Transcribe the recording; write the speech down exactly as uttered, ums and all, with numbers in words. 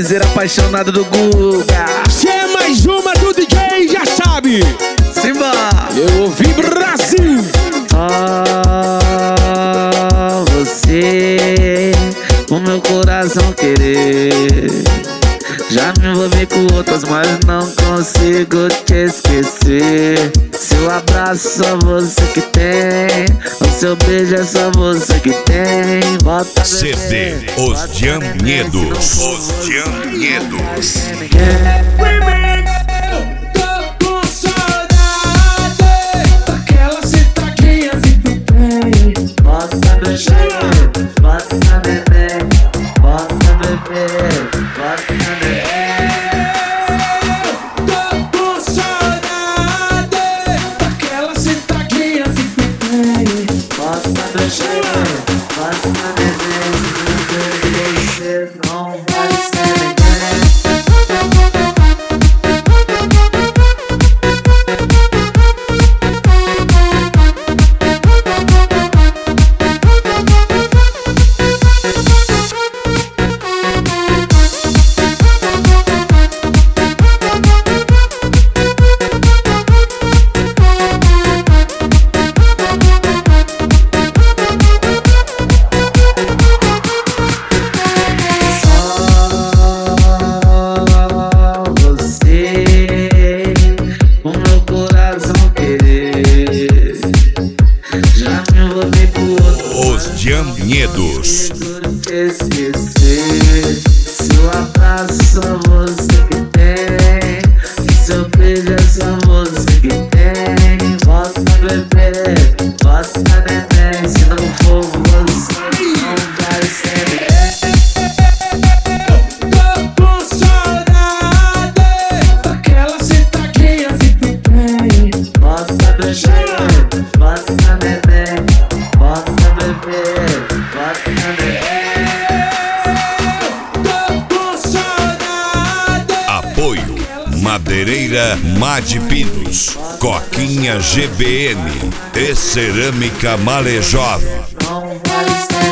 topzera apaixonado do Guga. Se é mais uma do D J, já sabe. Simba! Eu ouvi Brasil. Ah, você, o meu coração querer. Já me envolvi com outras, mas não consigo te esquecer. Seu abraço só você que tem, o seu beijo é só você que tem. Volta C D Os Diamnedos. Os Diamnedos. Remix. Tô com saudade daquela sentadinha que tu tem. Bota bebê, bota bebê, bota bebê, bota bebê. Tô com saudade daquela sentadinha que tu tem. Bota bebê, bota bebê, você não vai ser ninguém. Diamnedos. Esquecer, seu abraço só você que tem, seu beijo é só você que tem. Volta bebê, volta neném, se não for você não vai ser ninguém. Tô com saudade daquela sentadinha que tu tem. Volta bebê, volta neném, volta bebê. Apoio Madeireira Mad Pinos, Coquinha G B N e Cerâmica Malejov. Não vai ser